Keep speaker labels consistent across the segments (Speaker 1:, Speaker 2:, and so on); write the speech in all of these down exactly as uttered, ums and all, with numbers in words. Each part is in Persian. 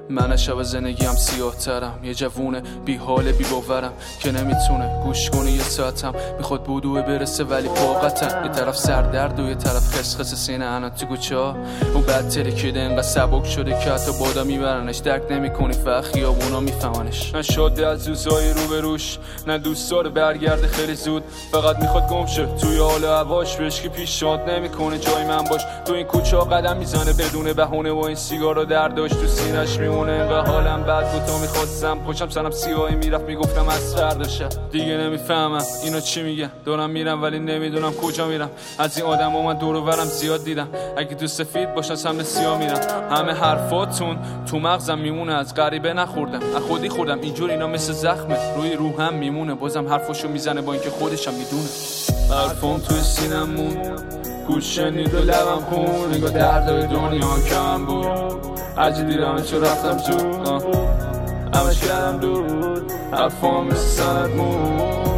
Speaker 1: من شب زندگیم سیاه ترم، یه جوونه بی حال بی باورم که نمیتونه گوش کنه یه ساعتم، میخواد بودوه برسه ولی طاقتم. یه طرف سردرد و یه طرف خسخس سینه انا تو گوچه ها، اون بعد ترکیده انقدر سبک شده که حتی بادا میبرنش، درک نمیکنی فقط خیابونا میفهمنش. نه شاده از روزای روبروش، نه دوست داره برگرده خیلی زود، فقط میخواد گم شه توی حال هواش، بهش که پیشنهاد نمیکنه جای من باش. تو این کوچه ها قدم میزنه بدون بهونه و این سیگارو درداش تو سینه‌اش میمونه. انقدر حالم بد بود تا میخواستم پشم سرم سیاهی میرفت، میگفتم از فردا شب دیگه نمیفهمم اینا چی میگن، دارم میرم ولی نمیدونم کجا میرم. از این آدما من دور و برم زیاد دیدم، اگه تو سفید باشن سمت سیاه میرم. همه حرفاتون تو مغزم میمونه، از غریبه نخوردم از خودی خوردم. اینجور اینا مثل زخمه روی روحم میمونه، بازم حرفاشو میزنه با اینکه خودشم میدونه. حرفام توی سینم مون، گوش شنید و لبم خون، نگاه دردای دنیا کم بود. عجی دیدم چو رفتم تو همش کردم دور، حرفام مثل سند مون.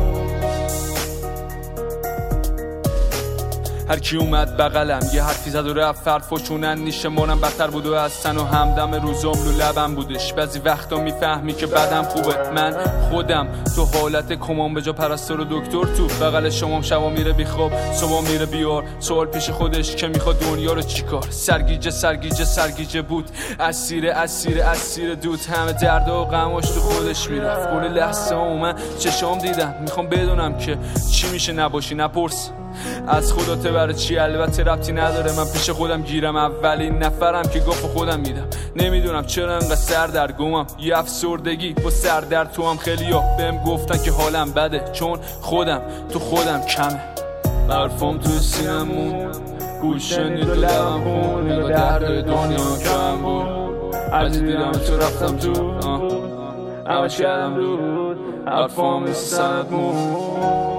Speaker 1: هر کی اومد بغلم یه حرفی زد و رفت، حرفاشونن نیشه مانم بدتر بود و از تن و همدم روزم رو لبم بودش. بعضی وقتا میفهمی که بدم خوبه، من خودم تو حالت کمان به جا پرستار و دکتر تو بغل شمام، شبا میره بیخواب صبح میره بیار، سوال پیش خودش که میخواد دنیا رو چیکار. سرگیجه سرگیجه سرگیجه بود، اسیر اسیر اسیر دود، همه درد و غماش تو خودش میرفت. کل لحظه اومد چشام دیدم، میخوام بدونم که چی میشه نباشی نپرس از خودت برای چی، البته ربطی نداره من پیش خودم گیرم، اولین نفرم که گاف خودم میدم. نمیدونم چرا انقدر سردرگمم، یه افسردگی با سردرد تو هم. خیلی ها بهم گفتن که حالم بده چون خودم تو خودم کمه. حرفام تو سینم مون، گوش شنید و لبم خون، نگاه دردای دنیا کم بود. عجی دیدم تو رفتم تو همش کردم رود، حرفام مثل سند مون.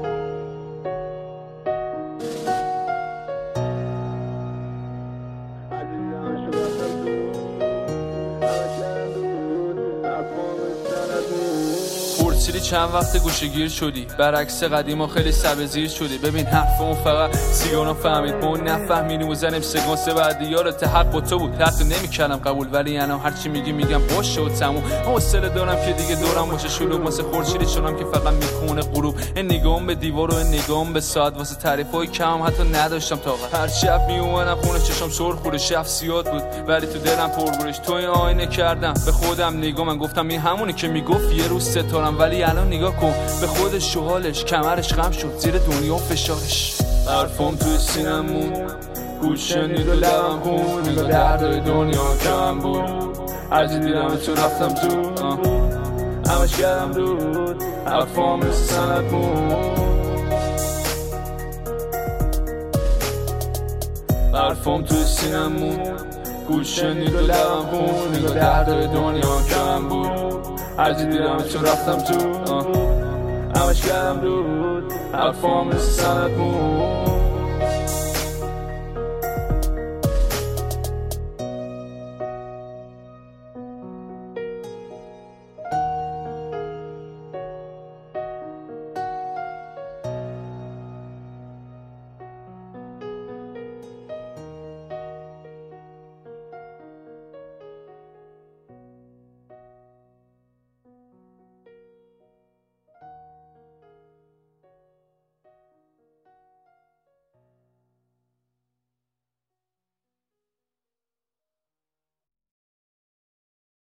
Speaker 1: خورشیدی چند وقت گوشه گیر شدی، برعکس قدیما خیلی سبزیر شدی. ببین حرفمون فقط سیگانا فهمید، ما نفهمیدیم و زنیم سگانس بعدی ها رو حق با تو بود. حتی نمیکردم قبول ولی انا هرچی میگی میگم باشه و تموم. حوصله دارم که دیگه دورم باشه شلوغ، واسه خورشیدی شدم که فقط میخونه غروب. این نگام به دیوار و این نگام به ساعت، واسه تعریفای کم حتی نداشتم طاقت. هر شب میومدم خونه چشام سرخ بود، شب سیاد بود ولی تو دلم پرگورش. تو این آینه کردم به خودم نگاه، من گفتم این همونه که میگفت یه روز ستارم، ولی الان نگاه کن به خودش و حالش، کمرش خم شد زیر دنیا فشارش. حرفام توی سینم مون، گوش شنید و لبم خون، نگاه دردای دنیا کم بود. عجی دیدم تو رفتم تو همش کردم رود، حرفام مثل سند مون. حرفام توی سینم مون، گوش شنید و لبم خون، نگاه دردای دنیا کم بود. عجی دیدم تو رفتم تو همش کردم رود، حرفام مثل سند مون.